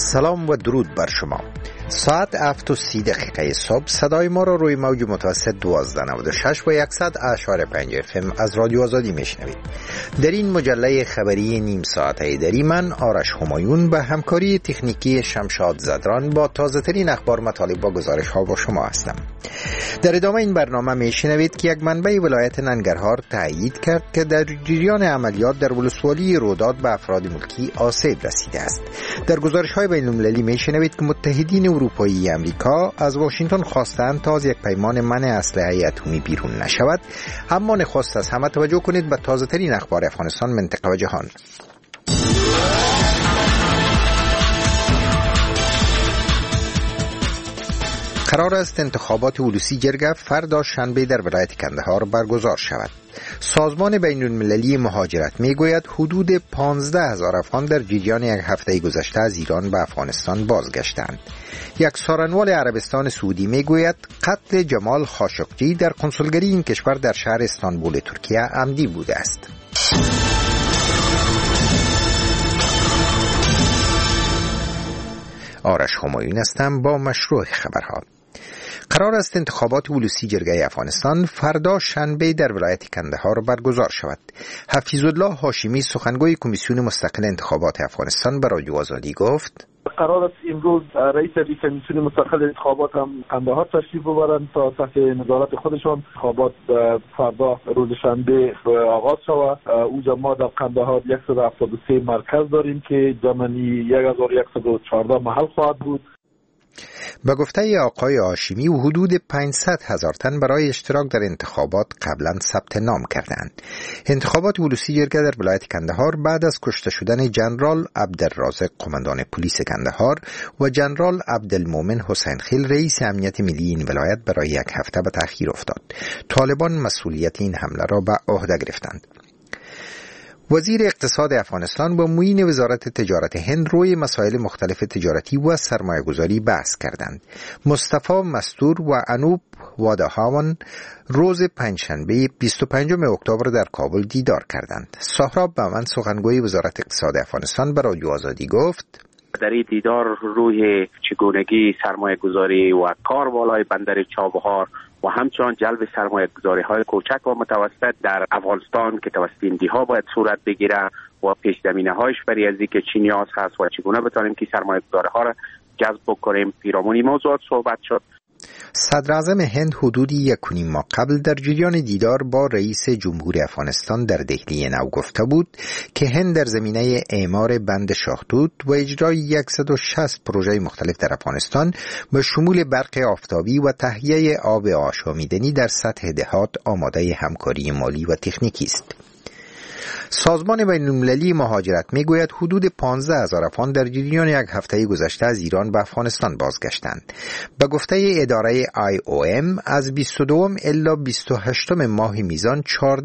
سلام و درود بر شما. ساعت 7:30 صبح صدای ما را روی موج متوسط 1296 و 100.5 FM از رادیو آزادی میشنوید. در این مجله خبری نیم ساعته دری من آرش همایون به همکاری تکنیکی شمشاد زدران با تازه ترین اخبار، مطالب و گزارش ها با شما هستم. در ادامه این برنامه میشنوید که یک منبع ولایت ننگرهار تایید کرد که در جریان عملیات در ولسوالی روداد به افراد ملکی آسیب رسیده است. در گزارش های بین المللی میشنوید که متحدین اروپایی امریکا از واشنگتن خواستند تا از یک پیمان منع اسلحه اتمی بیرون نشود. اما نخست از همه توجه کنید به تازه ترین اخبار افغانستان، منطقه و جهان. قرار است انتخابات ولوسی جرگه فردا شنبه در ولایت کندهار برگزار شود. سازمان بین المللی مهاجرت میگوید حدود 15,000 افغان در جریان یک هفته گذشته از ایران به افغانستان بازگشتند. یک سخنگوی عربستان سعودی میگوید قتل جمال خاشقجی در کنسولگری این کشور در شهر استانبول ترکیه عمدی بوده است. آرش همایون هستم با مشروع خبرها. قرار است انتخابات ولوسی جرگه افغانستان فردا شنبه در ولایت کندهار برگزار شود. حفیظالله هاشمی سخنگوی کمیسیون مستقل انتخابات افغانستان به رادیو آزادی گفت: قرار است امروز رئیس کمیسیون مستقل انتخابات هم کندهار تشریف ببرند تا تحت نظارت خودشان انتخابات فردا روز شنبه آغاز شود. اوجا ما در کندهار 173 مرکز داریم که جمعی 1114 محل خواهد بود. به گفته آقای هاشمی حدود 500,000 تن برای اشتراک در انتخابات قبلا ثبت نام کردند. انتخابات ولوسی جرگه در ولایت کندهار بعد از کشته شدن جنرال عبدالرازق قماندان پلیس کندهار و جنرال عبدالمومن حسین خیل رئیس امنیت ملی این ولایت برای یک هفته به تأخیر افتاد. طالبان مسئولیت این حمله را به عهده گرفتند. وزیر اقتصاد افغانستان با معین وزارت تجارت هند روی مسائل مختلف تجارتی و سرمایه‌گذاری بحث کردند. مصطفی مستور و انوپ وادهاون روز پنجشنبه 25 اکتبر در کابل دیدار کردند. سهراب بهمن سخنگوی وزارت اقتصاد افغانستان به رادیو آزادی گفت: در این دیدار روی چگونگی سرمایه‌گذاری و کار بالای بندر چابهار و همچنان جلب سرمایه‌گذاری‌های کوچک و متوسط در افغانستان که توسط هندی‌ها باید صورت بگیره و پیش زمینه‌هایش برای از اینکه چی نیاز هست و چگونه بتونیم که سرمایه‌گذاری‌ها را جذب بکنیم پیرامون موضوعات صحبت شد. صدر اعظم هند حدود 1.5 ماه قبل در جریان دیدار با رئیس جمهور افغانستان در دهلی نو گفته بود که هند در زمینه اعمار بند شاهدود و اجرای 160 پروژه مختلف در افغانستان به شمول برق آفتابی و تهیه آب آشامیدنی در سطح دهات آماده همکاری مالی و تکنیکی است. سازمان بین المللی مهاجرت میگوید حدود 15,000 افغان در جریان یک هفته گذشته از ایران به افغانستان بازگشتند. به گفته اداره IOM از 22 الی 28 ماه میزان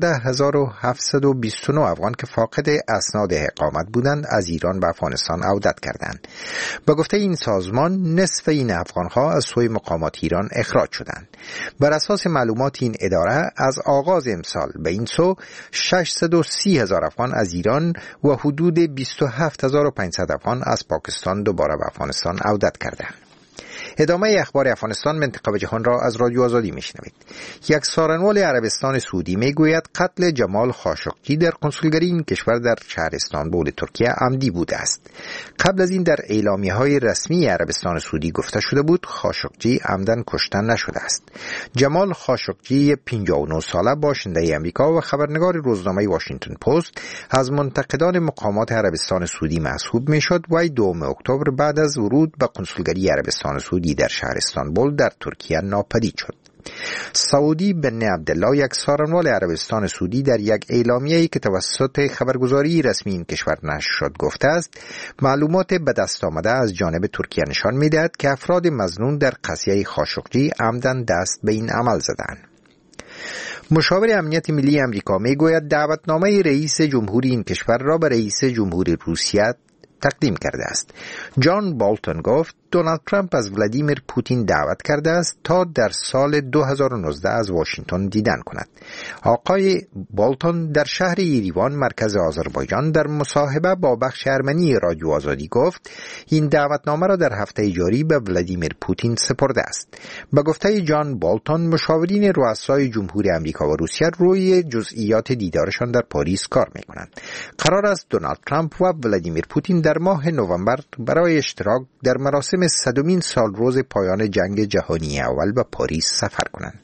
14,729 افغان که فاقد اسناد اقامت بودند از ایران به افغانستان عودت کردند. به گفته این سازمان نصف این افغانها از سوی مقامات ایران اخراج شدند. بر اساس معلومات این اداره از آغاز امسال به این سو 630,000 افغان از ایران و حدود 27,500 افغان از پاکستان دوباره به افغانستان عودت کردند. ادامه اخبار افغانستان، منطقه و جهان را از رادیو آزادی میشنوید. یک سخنگوی عربستان سعودی میگوید قتل جمال خاشقجی در کنسولگری این کشور در شهر استانبول ترکیه عمدی بوده است. قبل از این در اعلامیه‌های رسمی عربستان سعودی گفته شده بود خاشقجی عمدن کشته نشده است. جمال خاشقجی 59 ساله باشنده امریکا و خبرنگار روزنامه واشنگتن پست از منتقدان مقامات عربستان سعودی محسوب میشد و 2 اکتبر بعد از ورود به کنسولگری عربستان سعودی در شهر استانبول در ترکیه ناپدید شد. سعودی بن عبدالله یک سخنگوی عربستان سعودی در یک اعلامیه‌ای که توسط خبرگزاری رسمی این کشور نشر شد گفته است معلومات به دست آمده از جانب ترکیه نشان می‌دهد که افراد مظنون در قضیه خاشقجی عمدن دست به این عمل زدند. مشاور امنیت ملی امریکا میگوید دعوتنامه رئیس جمهوری این کشور را به رئیس جمهوری روسیه تقدیم کرده است. جان بالتون گفت دونالد ترامپ از ولادیمیر پوتین دعوت کرده است تا در سال 2019 از واشنگتن دیدن کند. آقای بالتون در شهر یریوان مرکز آذربایجان در مصاحبه با بخش ارمنی رادیو آزادی گفت این دعوتنامه را در هفته جاری به ولادیمیر پوتین سپرده است. به گفته جان بالتون مشاورین رؤسای جمهور آمریکا و روسیه روی جزئیات دیدارشان در پاریس کار می‌کنند. قرار است دونالد ترامپ و ولادیمیر پوتین در ماه نوامبر برای اشتراک در مراسم 100مین سالروز پایان جنگ جهانی اول به پاریس سفر کنند.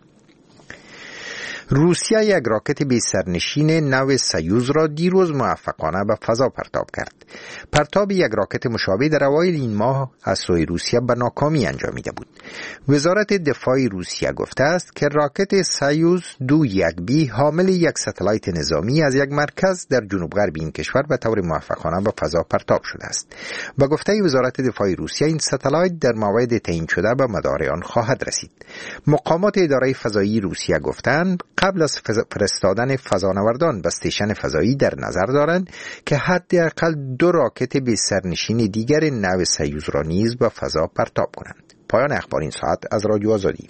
روسیه یک راکت بی سرنشین نو سیوز را دیروز موفقانه به فضا پرتاب کرد. پرتاب یک راکت مشابه در اوایل این ماه از سوی روسیه به ناکامی انجامیده بود. وزارت دفاع روسیه گفته است که راکت سیوز 2-1B حامل یک ستلایت نظامی از یک مرکز در جنوب غرب این کشور به طور موفقانه به فضا پرتاب شده است. به گفته وزارت دفاع روسیه این ستلایت در موعد تعیین شده به مدار آن خواهد رسید. مقامات اداره فضایی روسیه گفتند قبل از فرستادن فضانوردان به استیشن فضایی در نظر دارند که حداقل 2 راکت بی سرنشین دیگر نو سیوز را نیز به فضا پرتاب کنند. پایان اخبار این ساعت از رادیو آزادی.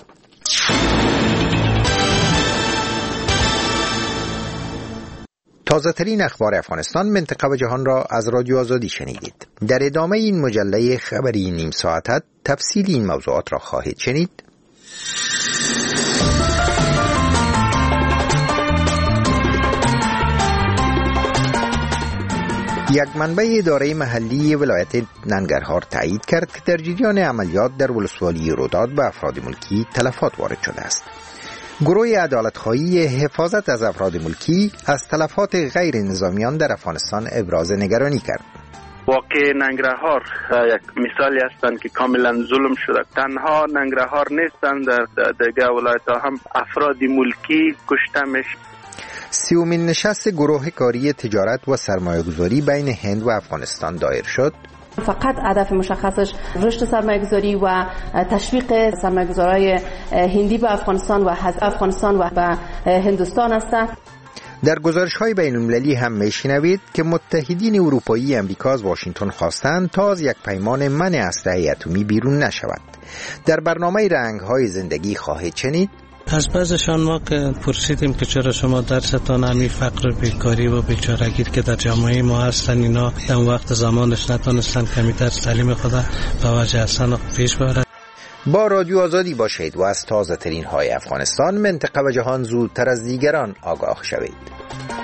تازه ترین اخبار افغانستان، منطقه و جهان را از رادیو آزادی شنیدید. در ادامه این مجله خبری نیم ساعت تفصیل این موضوعات را خواهید شنید. یک منبع اداره محلی ولایت ننگرهار تایید کرد که در جریان عملیات در ولسوالی روداد به افراد ملکی تلفات وارد شده است. گروه عدالت‌خواهی حفاظت از افراد ملکی از تلفات غیر نظامیان در افغانستان ابراز نگرانی کرد. واقع ننگرهار یک مثالی هستند که کاملا ظلم شده. تنها ننگرهار نیستند، در دیگر ولایت‌ها هم افراد ملکی کشته میشه. 30مین نشست گروه کاری تجارت و سرمایه‌گذاری بین هند و افغانستان دایر شد. فقط هدف مشخصش رشد سرمایه‌گذاری و تشویق سرمایه‌گذارای هندی به افغانستان و از افغانستان و به هندوستان است. در گزارش‌های بین‌المللی هم می‌شنوید که متحدین اروپایی امریکا از واشنگتن خواستند تا از یک پیمان منع اسلحه اتمی بیرون نشود. در برنامه رنگ‌های زندگی خواهید شنید از بعضشان ما که پرسیدیم که چرا شما درستان همی فقر بیکاری و بیچارگی که در جامعه ما هستن اینا در وقت زمانش نتونستن کمی در تعلیم خدا به وجه اصلا پیش ببرن. با رادیو آزادی باشید و از تازه ترین های افغانستان، منطقه و جهان زودتر از دیگران آگاه شوید.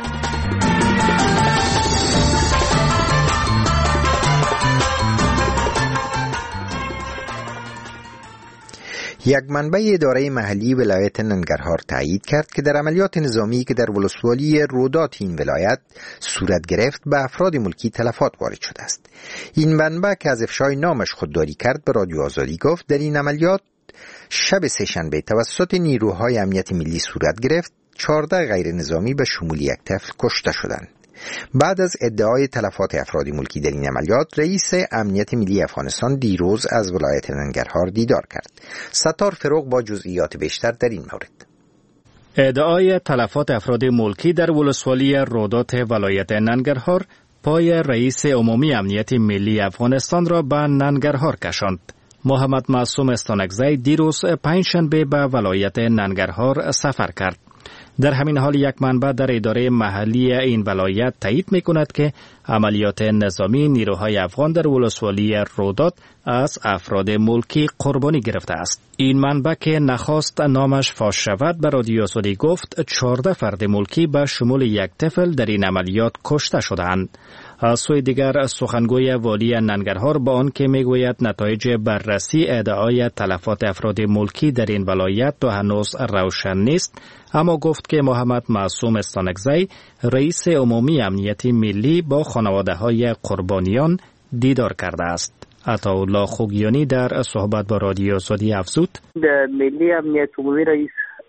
یک منبع اداره محلی ولایت ننگرهار تایید کرد که در عملیات نظامی که در ولسوالی روداد این ولایت صورت گرفت به افراد ملکی تلفات وارد شده است. این منبع که از افشای نامش خودداری کرد به رادیو آزادی گفت در این عملیات شب سه‌شنبه توسط نیروهای امنیت ملی صورت گرفت. 14 غیر نظامی به شمول یک طفل کشته شدند. بعد از ادعای تلفات افراد ملکی در این عملیات، رئیس امنیت ملی افغانستان دیروز از ولایت ننگرهار دیدار کرد. ستار فروغ با جزئیات بیشتر در این مورد. ادعای تلفات افراد ملکی در ولسوالی رودات ولایت ننگرهار پای رئیس عمومی امنیت ملی افغانستان را به ننگرهار کشاند. محمد معصوم استانکزی دیروز پنجشنبه به ولایت ننگرهار سفر کرد. در همین حال یک منبع در اداره محلی این ولایت تایید می‌کند که عملیات نظامی نیروهای افغان در ولسوالی روداد از افراد ملکی قربانی گرفته است. این منبع که نخواست نامش فاش شود به رادیو آزادی گفت 14 فرد ملکی به شمول یک طفل در این عملیات کشته شدند. از سوی دیگر سخنگوی والی ننگرهار با آن که میگوید نتایج بررسی ادعای تلفات افراد ملکی در این ولایت تا هنوز روشن نیست، اما گفت که محمد معصوم استانکزی رئیس عمومی امنیت ملی با خانواده‌های قربانیان دیدار کرده است. عطاالله خوگیانی در صحبت با رادیو آزادی افزود: ملی امنیت عمومی رئیس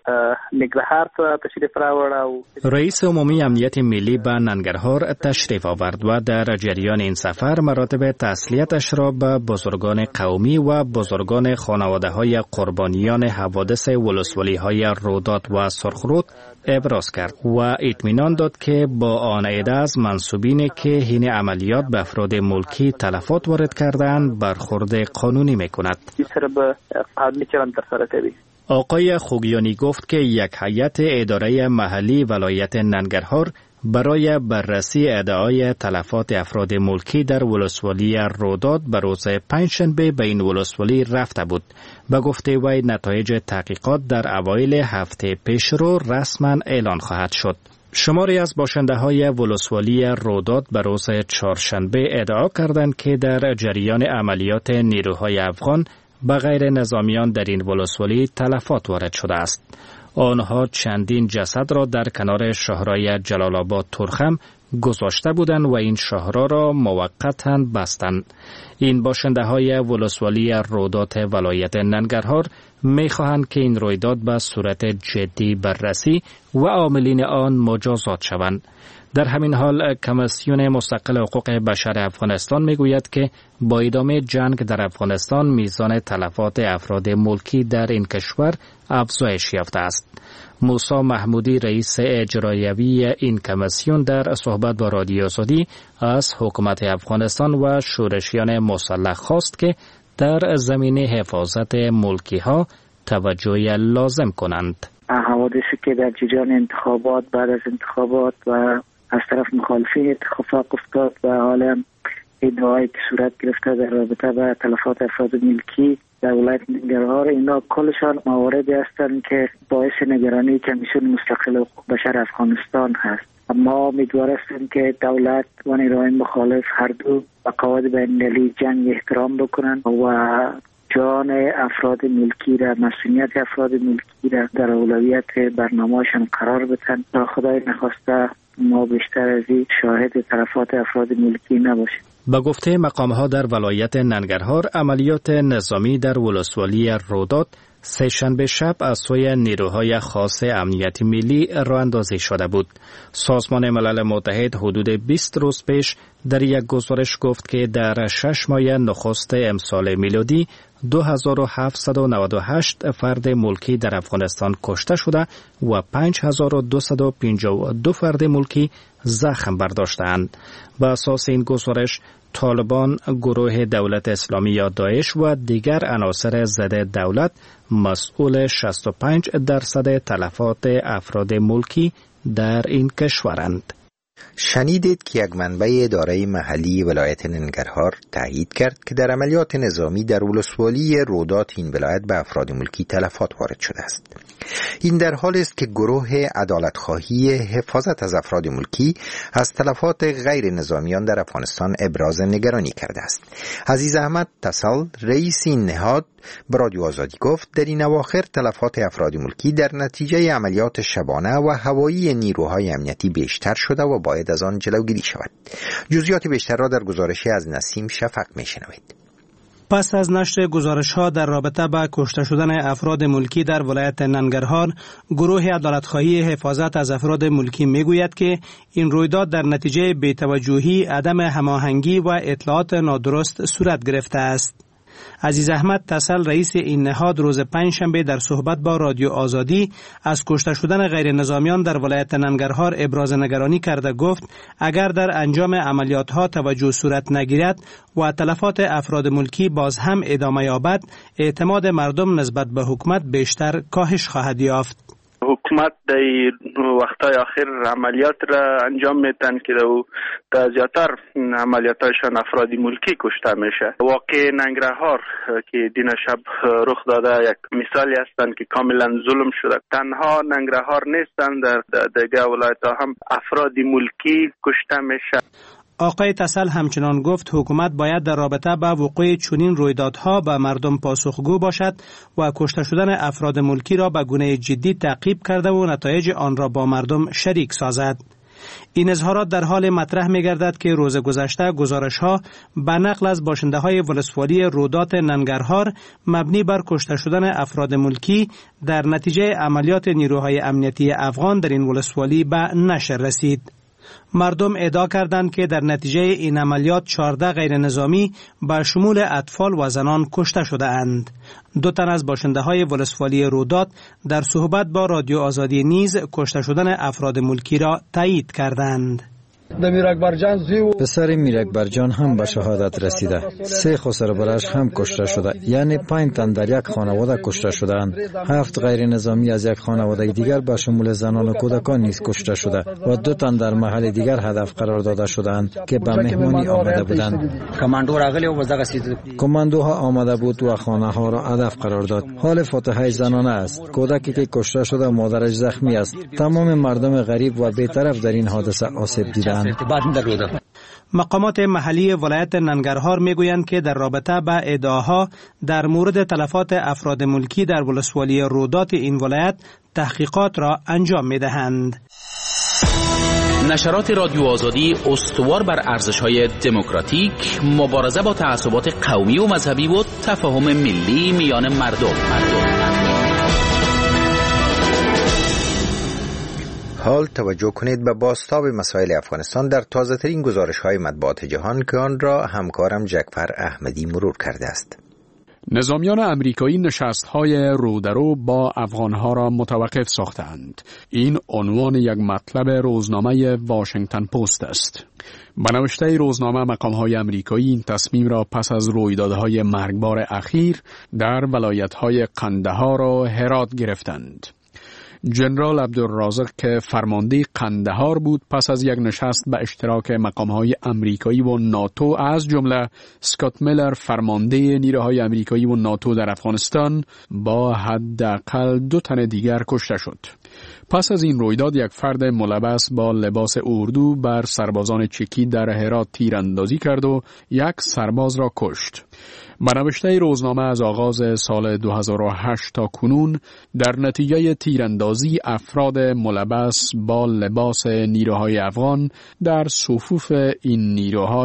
ننګرهار ته تشریف راوړ. رئیس عمومی امنیت ملی به ننگرهار تشریف آورد و در جریان این سفر مراتب تسلیتش را به بزرگان قومی و بزرگان خانواده های قربانیان حوادث ولسوالی های رودات و سرخرود ابراز کرد و اطمینان داد که با آن عده از منسوبینی که این عملیات به افراد ملکی تلفات وارد کردند برخورد قانونی میکند. آقای خوگیانی گفت که یک هیئت اداره محلی ولایت ننگرهار برای بررسی ادعای تلفات افراد ملکی در ولسوالی رودات به روز پنجشنبه به این ولسوالی رفته بود. به گفته وی نتایج تحقیقات در اوایل هفته پیشرو رسما اعلان خواهد شد. شماری از باشنده های ولسوالی رودات به روز چهارشنبه ادعا کردند که در جریان عملیات نیروهای افغان به غیر نظامیان در این ولسوالی تلفات وارد شده است. آنها چندین جسد را در کنار شاهرای جلال آباد ترخم گذاشته بودند و این شاهرا را موقتا بستند. این باشنده های ولسوالی رودات ولایت ننگرهار می خواهند که این رویداد به صورت جدی بررسی و عاملین آن مجازات شوند. در همین حال کمیسیون مستقل حقوق بشر افغانستان می گوید که با ادامه جنگ در افغانستان میزان تلفات افراد ملکی در این کشور افزایش یافته است. موسی محمودی رئیس اجرایوی این کمیسیون در صحبت با رادیو آزادی از حکومت افغانستان و شورشیان مسلح خواست که در زمینه حفاظت ملکی ها توجه لازم کنند. حوادثی که در جریان انتخابات بعد از انتخابات و از طرف مخالفین اتفاق افتاد و حالا ادعایی که صورت گرفته در رابطه با تلفات افراد ملکی در ولایت ننگرهار، اینا کلشان مواردی هستند که باعث نگرانی کمیسیون مستقل حقوق بشر افغانستان هست. اما امیدوار هستیم که دولت و نیروهای مخالف هر دو به قواعد بین‌المللی جنگ احترام بکنند و جان افراد ملکی را، مسئولیت افراد ملکی را در اولویت برنامه‌شان قرار بدن تا خدای نخواسته ما بیشتر از این شاهد تلفات افراد ملکی نباشیم. با گفته مقام‌ها در ولایت ننگرهار عملیات نظامی در ولسوالی رودات سه‌شنبه شب از سوی نیروهای خاص امنیت ملی راه اندازی شده بود. سازمان ملل متحد حدود 20 روز پیش در یک گزارش گفت که در 6 ماه نخست امسال میلادی 2798 فرد ملکی در افغانستان کشته شده و 5252 فرد ملکی زخم برداشتند. بر اساس این گزارش طالبان، گروه دولت اسلامی یا داعش و دیگر عناصر ضد دولت مسئول 65% تلفات افراد ملکی در این کشورند. شنیدید که یک منبع اداره محلی ولایت ننگرهار تایید کرد که در عملیات نظامی در ولسوالی رودات این ولایت به افراد ملکی تلفات وارد شده است. این در حالی است که گروه عدالتخواهی حفاظت از افراد ملکی از تلفات غیر نظامیان در افغانستان ابراز نگرانی کرده است. عزیز احمد تسل رئیس این نهاد به رادیو آزادی گفت در این اواخر تلفات افراد ملکی در نتیجه عملیات شبانه و هوایی نیروهای امنیتی بیشتر شده و باید از آن جلوگیری شود. جزئیات بیشتر را در گزارشی از نسیم شفق میشنوید. پس از نشر گزارش‌ها در رابطه با کشته شدن افراد ملکی در ولایت ننگرهار، گروه عدالتخواهی حفاظت از افراد ملکی میگوید که این رویداد در نتیجه بی‌توجهی، عدم هماهنگی و اطلاعات نادرست صورت گرفته است. عزیز احمد تسل رئیس این نهاد روز پنجشنبه در صحبت با رادیو آزادی از کشته شدن غیر نظامیان در ولایت ننگرهار ابراز نگرانی کرده گفت اگر در انجام عملیات ها توجه صورت نگیرد و تلفات افراد ملکی باز هم ادامه یابد، اعتماد مردم نسبت به حکومت بیشتر کاهش خواهد یافت. حکومت در وقتای آخر عملیات را انجام میتن که در زیادتر عملیاتشان افرادی ملکی کشته میشه. واقع ننگرهار که دین شب رخ داده یک مثالی هستند که کاملا ظلم شده. تنها ننگرهار نیستند، در دیگر ولایت هم افرادی ملکی کشته میشه. آقای تسل همچنان گفت حکومت باید در رابطه با وقوع چنین رویدادها به مردم پاسخگو باشد و کشته شدن افراد ملکی را به گونه جدی تعقیب کرده و نتایج آن را با مردم شریک سازد. این اظهارات در حال مطرح می‌گردد که روز گذشته گزارش‌ها به نقل از باشنده‌های ولسوالی رودات ننگرهار مبنی بر کشته شدن افراد ملکی در نتیجه عملیات نیروهای امنیتی افغان در این ولسوالی به نشر رسید. مردم ادعا کردند که در نتیجه این عملیات 14 غیر نظامی به شمول اطفال و زنان کشته شده اند. 2 تن از باشنده‌های ولسوالی رودات در صحبت با رادیو آزادی نیز کشته شدن افراد ملکی را تایید کردند. پسر میرکبرجان هم به شهادت رسیده. 3 خسربرش هم کشته شده. یعنی 5 تن در یک خانواده کشته شدند. 7 غیر نظامی از یک خانواده دیگر به شمول زنان و کودکان نیز کشته شده و 2 تن در محل دیگر هدف قرار داده شدند که به مهمانی آمده بودند. کماندوها آمده بود و خانه ها را هدف قرار داد. حال فاتحه زنانه است. کودکی که کشته شده مادرش زخمی است. تمام مردم غریب و بی‌طرف در این حادثه آسیب دیدند. مقامات محلی ولایت ننگرهار میگویند که در رابطه با ادعاها در مورد تلفات افراد ملکی در ولسوالی رودات این ولایت تحقیقات را انجام میدهند. نشرات رادیو آزادی استوار بر ارزش‌های دموکراتیک، مبارزه با تعصبات قومی و مذهبی و تفاهم ملی میان مردم. حال توجه کنید به بازتاب مسائل افغانستان در تازه‌ترین گزارش‌های مطبوعات جهان که آن را همکارم جعفر احمدی مرور کرده است. نظامیان امریکایی نشست‌های رودرو با افغان‌ها را متوقف ساختند. این عنوان یک مطلب روزنامه واشنگتن پست است. به نوشته روزنامه مقام‌های امریکایی این تصمیم را پس از رویدادهای مرگبار اخیر در ولایت‌های قندهار و هرات گرفتند. جنرال عبدالرازق که فرمانده قندهار بود پس از یک نشست به اشتراک مقام‌های امریکایی و ناتو از جمله اسکات میلر فرمانده نیروهای امریکایی و ناتو در افغانستان با حداقل 2 تن دیگر کشته شد. پس از این رویداد یک فرد ملبس با لباس اردو بر سربازان چکی در هرات تیراندازی کرد و 1 سرباز را کشت. به نوشته روزنامه از آغاز سال 2008 تا کنون در نتیجه تیراندازی افراد ملبس با لباس نیروهای افغان در صفوف این نیروها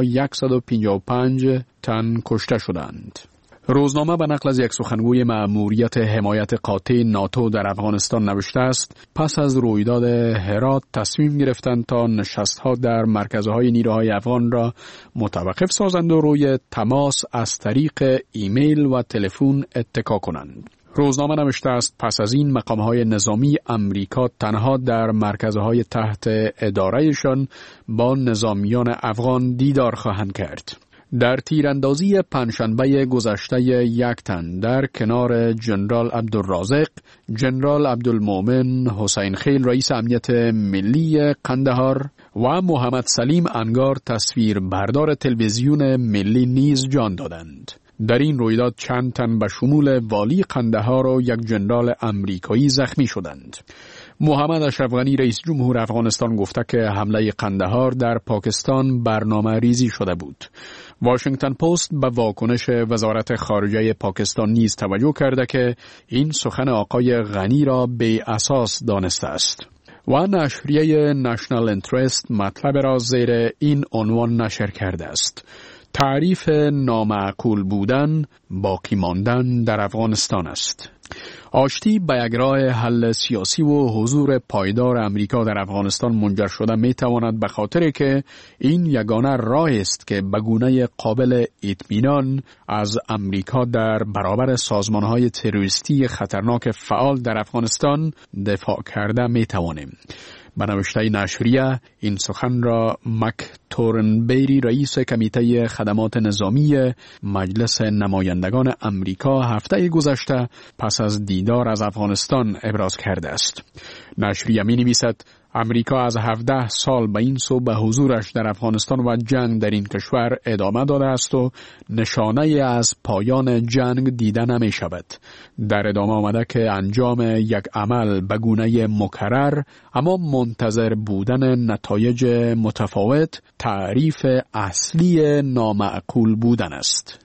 155 تن کشته شدند. روزنامه به نقل از یک سخنگوی مأموریت حمایت قاطع ناتو در افغانستان نوشته است پس از رویداد هرات تصمیم گرفتند تا نشست‌ها در مرکزهای نیروهای افغان را متوقف سازند و روی تماس از طریق ایمیل و تلفن اتکا کنند. روزنامه نوشته است پس از این مقام‌های نظامی امریکا تنها در مرکزهای تحت ادارهشان با نظامیان افغان دیدار خواهند کرد. در تیراندازی پنجشنبه گذشته 1 تن در کنار جنرال عبدالرازق، جنرال عبدالمومن حسین خیل رئیس امنیت ملی قندهار و محمد سلیم انگار تصویر بردار تلویزیون ملی نیز جان دادند. در این رویداد چند تن به شمول والی قندهار و 1 جنرال امریکایی زخمی شدند. محمد اشرف غنی رئیس جمهور افغانستان گفته که حمله قندهار در پاکستان برنامه ریزی شده بود. واشنگتن پست به واکنش وزارت خارجه پاکستان نیز توجه کرده که این سخن آقای غنی را بی اساس دانسته است. و نشریه نشنال انترست مطلب را زیر این عنوان نشر کرده است: تعریف نامعقول بودن باقی ماندن در افغانستان است. آشتی به یک راه حل سیاسی و حضور پایدار امریکا در افغانستان منجر شده می تواند به خاطر که این یگانه راه است که به گونه قابل اطمینان از امریکا در برابر سازمان‌های تروریستی خطرناک فعال در افغانستان دفاع کرده می توانیم. به نوشته نشریه این سخن را مک تورنبری رئیس کمیته خدمات نظامی مجلس نمایندگان امریکا هفته گذشته پس از دیدار از افغانستان ابراز کرده است. نشریه می نویسد امریکا از 17 سال به این سو به حضورش در افغانستان و جنگ در این کشور ادامه داده است و نشانه از پایان جنگ دیده نمی شود. در ادامه آمده که انجام یک عمل به گونه مکرر اما منتظر بودن نتایج متفاوت تعریف اصلی نامعقول بودن است.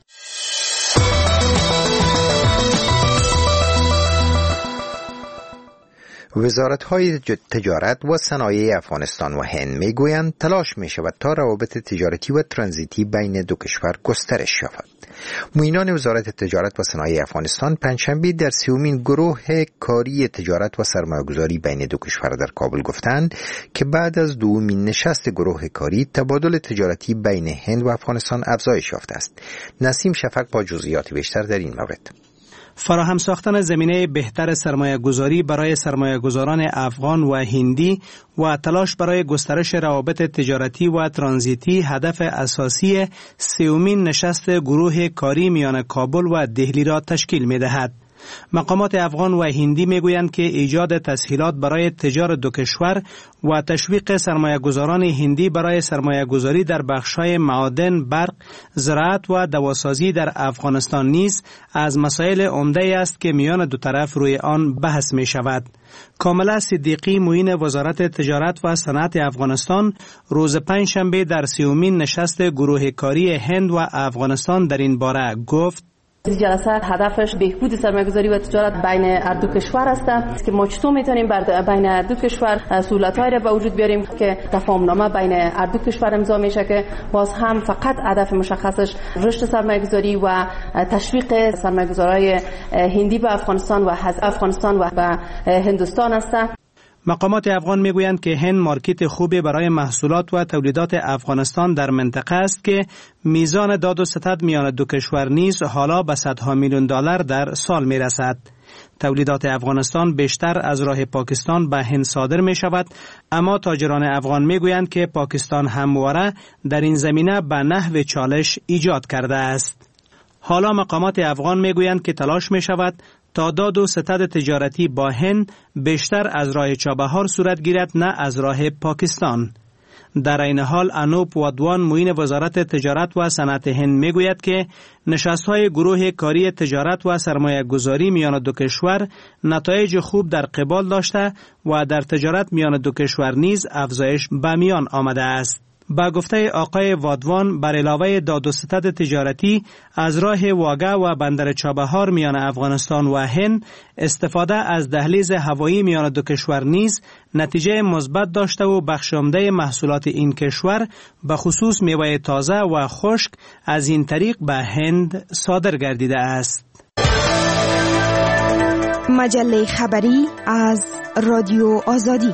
وزارت‌های تجارت و صنایع افغانستان و هند میگویند تلاش می‌شود تا روابط تجارتی و ترانزیتی بین دو کشور گسترش یابد. معینان وزارت تجارت و صنایع افغانستان پنجشنبه در سومین گروه کاری تجارت و سرمایه‌گذاری بین دو کشور در کابل گفتند که بعد از دومین نشست گروه کاری تبادل تجارتی بین هند و افغانستان افزایش یافته است. نسیم شفق با جزئیات بیشتر در این مورد. فراهم ساختن زمینه بهتر سرمایه گذاری برای سرمایه گذاران افغان و هندی و تلاش برای گسترش روابط تجارتی و ترانزیتی هدف اساسی سومین نشست گروه کاری میان کابل و دهلی را تشکیل می دهد. مقامات افغان و هندی میگویند که ایجاد تسهیلات برای تجار دو کشور و تشویق سرمایه‌گذاران هندی برای سرمایه‌گذاری در بخش‌های معادن، برق، زراعت و دواسازی در افغانستان نیز از مسائل عمده است که میان دو طرف روی آن بحث می شود. کاملا صدیقی معین وزارت تجارت و صنعت افغانستان روز پنجشنبه در سومین نشست گروه کاری هند و افغانستان در این باره گفت: جلسه هدفش بهبود سرمایه‌گذاری و تجارت بین هر دو کشور است که ما چطور میتونیم بین هر دو کشور سهولت‌هایی را به وجود بیاریم که تفاهمنامه بین هر دو کشور امضا میشه که باز هم فقط هدف مشخصش رشد سرمایه‌گذاری و تشویق سرمایه‌گذارای هندی به افغانستان و به هندوستان است. مقامات افغان میگویند که هند مارکت خوبی برای محصولات و تولیدات افغانستان در منطقه است که میزان داد و ستد میان دو کشور نیز حالا به صدها میلیون دلار در سال میرسد. تولیدات افغانستان بیشتر از راه پاکستان به هند صادر می شود، اما تاجران افغان میگویند که پاکستان همواره در این زمینه به نحو چالش ایجاد کرده است. حالا مقامات افغان میگویند که تلاش می شود تا داد و ستد تجارتی با هند بیشتر از راه چابهار صورت گیرد نه از راه پاکستان. در این حال انوپ وادوان معین وزارت تجارت و صنعت هند میگوید که نشست‌های گروه کاری تجارت و سرمایه گذاری میان دو کشور نتایج خوب در قبال داشته و در تجارت میان دو کشور نیز افزایش به میان آمده است. با گفته آقای وادوان بر علاوه داد و ستد تجارتی از راه واگه و بندر چابهار میان افغانستان و هند استفاده از دهلیز هوایی میان دو کشور نیز نتیجه مثبت داشته و بخش عمده محصولات این کشور به خصوص میوه تازه و خشک از این طریق به هند صادر گردیده است. مجله خبری از رادیو آزادی.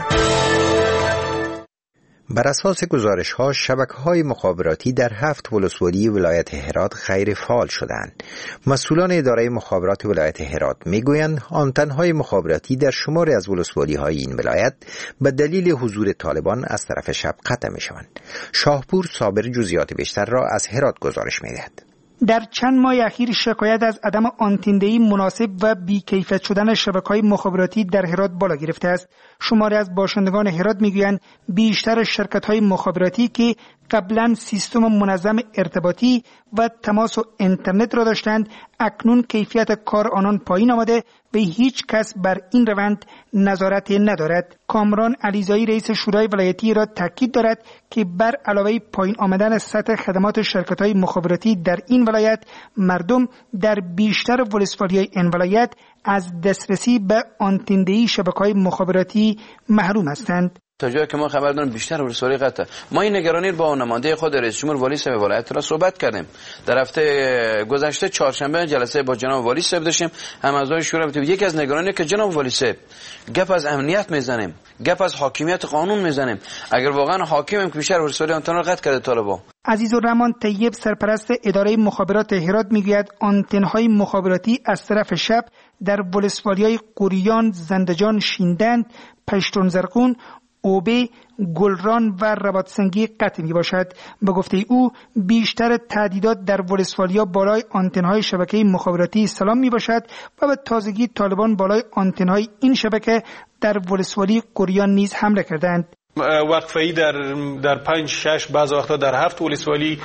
بر اساس گزارش‌ها شبکه‌های مخابراتی در 7 ولسوالی ولایت هرات غیر فعال شدند. مسئولان اداره مخابرات ولایت هرات میگویند آنتن‌های مخابراتی در شماری از ولسوالی‌های این ولایت به دلیل حضور طالبان از طرف شب قطع می‌شوند. شاهپور صابر جزئیات بیشتر را از هرات گزارش می‌دهد. در چند ماه اخیر شکایت از عدم آنتندهی مناسب و بی‌کیفیت شدن شبکه‌های مخابراتی در هرات بالا گرفته است. شماری از باشندگان هرات میگویند بیشتر شرکت‌های مخابراتی که قبلا سیستم منظم ارتباطی و تماس و اینترنت را داشتند اکنون کیفیت کار آنان پایین آمده و هیچ کس بر این روند نظارت ندارد. کامران علیزایی رئیس شورای ولایتی را تاکید دارد که بر علاوه پایین آمدن سطح خدمات شرکت‌های مخابراتی در این ولایت مردم در بیشتر ولسوالی‌های این ولایت از دسترسی به آنتندهی شبکه‌های مخابراتی محروم هستند. تا جایی که ما خبر داریم بیشتر ولسوالی قطع. ما این نگرانی با نماینده خود رئیس جمهور والی صاحب ولایت را صحبت کردیم. در هفته گذشته چهارشنبه جلسه با جناب والی صاحب داشتیم. هم اعضای شورا بودیم. یکی از نگرانی که جناب والی صاحب گپ از امنیت میزنیم، گپ از حاکمیت قانون میزنیم. اگر واقعا حاکمیم که بیشتر ولسوالی آنتن را قطع کرده طالبان. عزیزالرحمن طیب سرپرست اداره مخابرات هرات میگوید آنتن‌های مخابراتی از طرف شب در ولسوالی‌های قوریان، زندجان، شیندند، پشتون زرقون، اوبه، گلران و رباطسنگی قطع می باشد. به گفته او بیشتر تعدیدات در ولسوالیا بالای آنتن‌های شبکه مخابراتی سلام می باشد و به تازگی طالبان بالای آنتن‌های این شبکه در ولسوالی قوریان نیز حمله کردند. وقفه‌ای در 5-6 بعض وقتا در 7 ولسوالی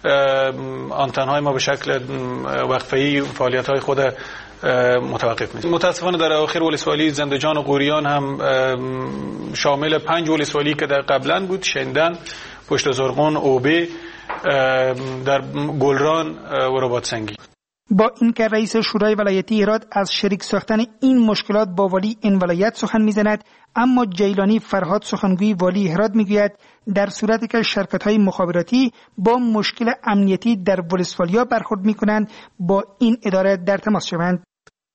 آنتن‌های ما به شکل وقفه‌ای فعالیت‌های خود متوقف میشه. متاسفانه در آخر ولسوالی زندجان و قوریان هم شامل 5 ولسوالی که در قبلا بود، شندن، پشت زرقون، اوبه، در گلران و رباطسنگی. با اینکه رئیس شورای ولایتی هرات از شریک ساختن این مشکلات با والی این ولایت سخن میزند، اما جیلانی فرهاد سخنگوی والی هرات میگوید در صورتی که شرکت‌های مخابراتی با مشکل امنیتی در ولسوالیا برخورد میکنند با این اداره در تماس شوند.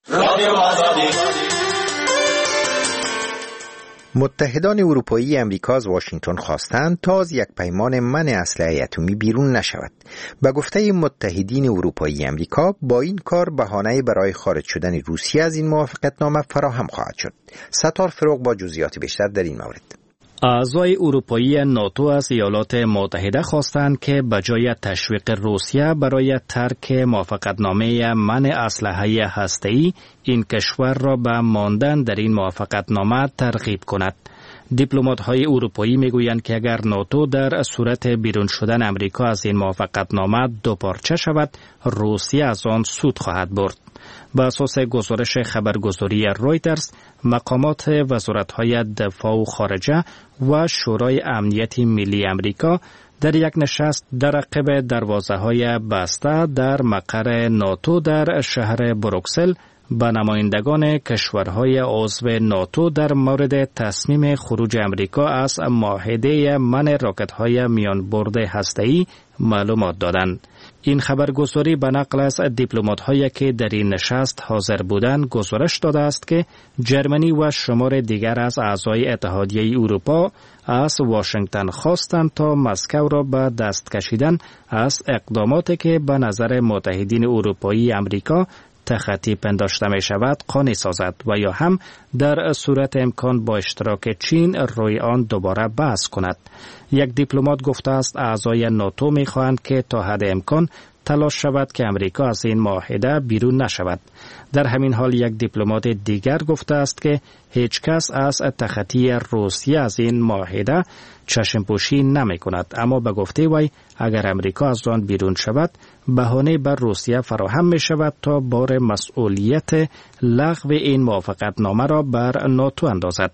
متحدان اروپایی امریکا از واشنگتن خواستند تا از یک پیمان منع اسلحه اتمی بیرون نشود. به گفته متحدین اروپایی امریکا با این کار بهانه برای خارج شدن روسیه از این موافقتنامه فراهم خواهد شد. ستار فروغ با جزئیات بیشتر در این مورد. اعضای اروپایی ناتو از ایالات متحده خواستند که بجای تشویق روسیه برای ترک موافقتنامه منع اسلحه هسته‌ای، این کشور را به ماندن در این موافقتنامه ترغیب کند. دیپلمات‌های اروپایی میگویند که اگر ناتو در صورت بیرون شدن امریکا از این موافقتنامه دوپارچه شود، روسیه از آن سود خواهد برد. به اساس گزارش خبرگزاری رویترز، مقامات وزارت‌های دفاع و خارجه و شورای امنیت ملی امریکا در یک نشست در عقب دروازه‌های بسته در مقر ناتو در شهر بروکسل به نمایندگان کشورهای عضو ناتو در مورد تصمیم خروج امریکا از معاهده منع راکت‌های میانبرد هسته‌ای معلومات دادند. این خبرگزاری به نقل از دیپلمات‌هایی که در این نشست حاضر بودند گزارش داده است که جرمنی و شمار دیگر از اعضای اتحادیه اروپا از واشنگتن خواستند تا مسکو را به دست کشیدن از اقداماتی که به نظر متحدین اروپایی امریکا تخطی پنداشته می شود قانع سازد و یا هم در صورت امکان با اشتراک چین روی آن دوباره بحث کند. یک دیپلمات گفته است اعضای ناتو می خواهند که تا حد امکان تلاش شود که امریکا از این معاهده بیرون نشود. در همین حال یک دیپلمات دیگر گفته است که هیچ کس از تخطی روسیه از این معاهده چشم پوشی نمی کند، اما به گفته وی اگر امریکا از آن بیرون شود بهانه بر روسیه فراهم می شود تا بار مسئولیت لغو این موافقتنامه را بر ناتو اندازد.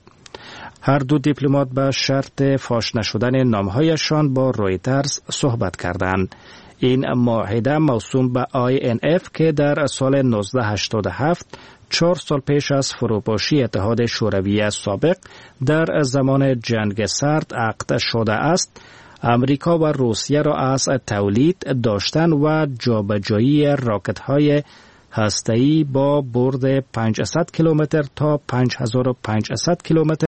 هر دو دیپلمات به شرط فاش نشدن نامهایشان با رویترز صحبت کردند. این معاهده موسوم به INF که در سال 1987 4 سال پیش از فروپاشی اتحاد شوروی سابق در زمان جنگ سرد عقد شده است، امریکا و روسیه را از تولید، داشتن و جابجایی راکت‌های هسته‌ای با برد 500 کیلومتر تا 5500 کیلومتر